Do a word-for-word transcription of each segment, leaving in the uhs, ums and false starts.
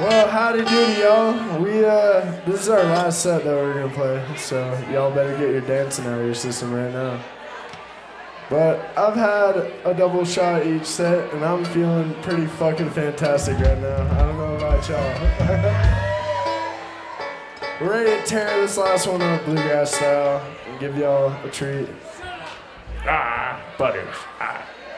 Well, howdy doody, y'all. We, uh, this is our last set that we're gonna play, so y'all better get your dancing out of your system right now. But I've had a double shot each set, and I'm feeling pretty fucking fantastic right now. I don't know about y'all. We're ready to tear this last one up bluegrass style and give y'all a treat. Ah, butters, ah.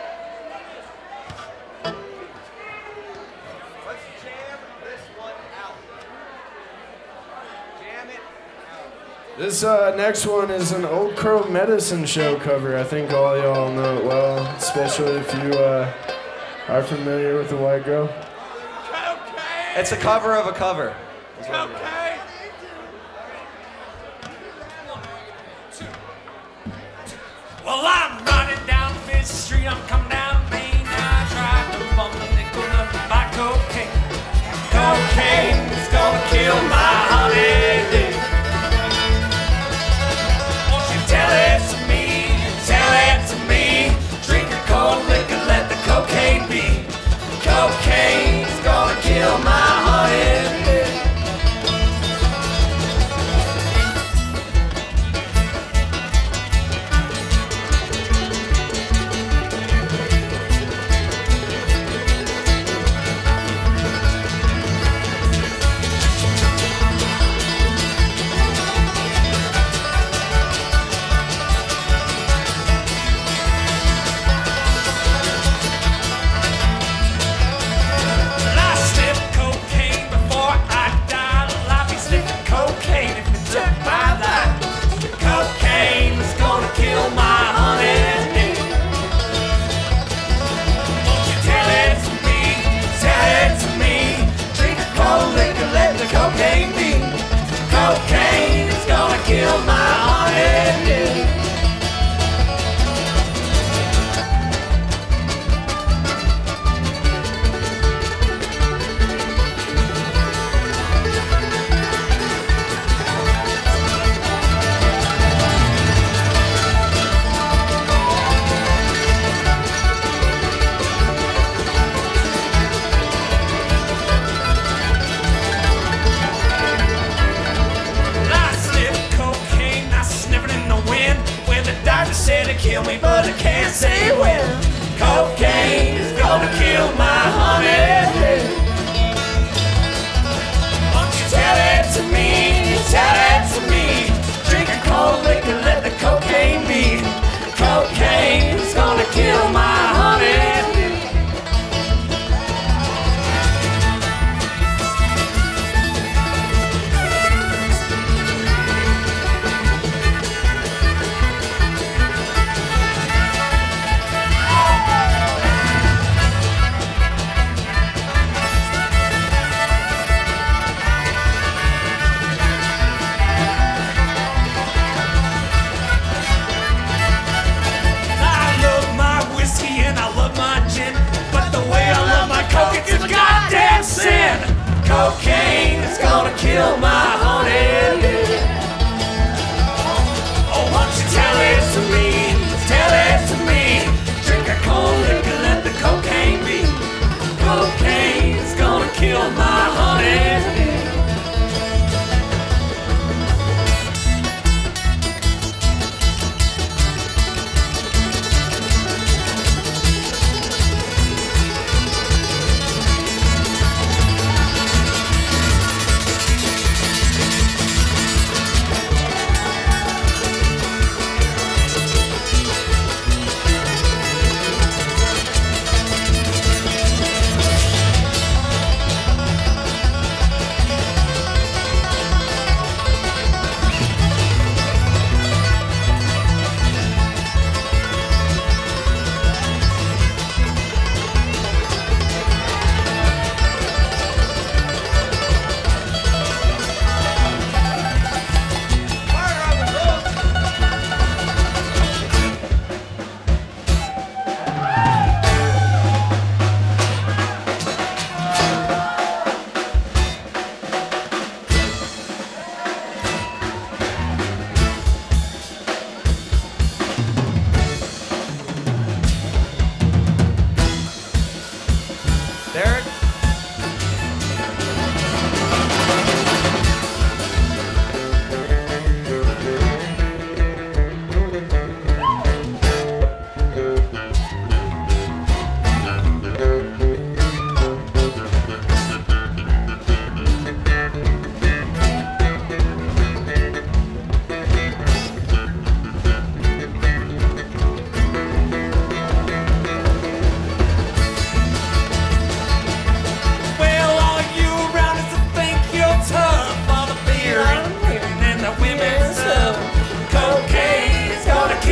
This uh, next one is an Old Crow Medicine Show cover. I think all y'all know it well, especially if you uh, are familiar with the White Girl. It's a cover of a cover. Okay. Well, I'm riding down Fifth Street, I'm coming down Main. I tried to bump a nickel up to buy cocaine. Cocaine's gonna kill my honey. Tell it to me, tell it to me. Drink your cold liquor, let the cocaine be. Cocaine's gonna kill my honey. Cocaine is gonna kill my honey. Said to kill me, but I can't say when. Cocaine is gonna kill my honey. Won't you tell it to me, tell it to me. Drink a cold liquor, let the cocaine be. Cocaine is gonna kill my honey. It's a goddamn sin. Cocaine is gonna kill my honey. Oh, won't you tell it to me, tell it to me. Drink a cold liquor, let the cocaine be. Cocaine is gonna kill my honey.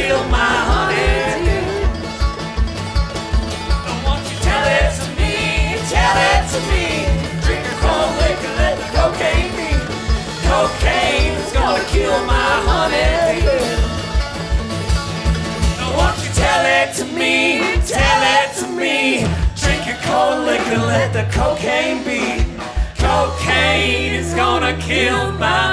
kill my honey. Won't you tell it to me, tell it to me. Drink your cold liquor, let the cocaine be. Cocaine's gonna kill my honey. Won't you tell it to me, tell it to me. Drink your cold liquor, let the cocaine be. Cocaine is gonna kill my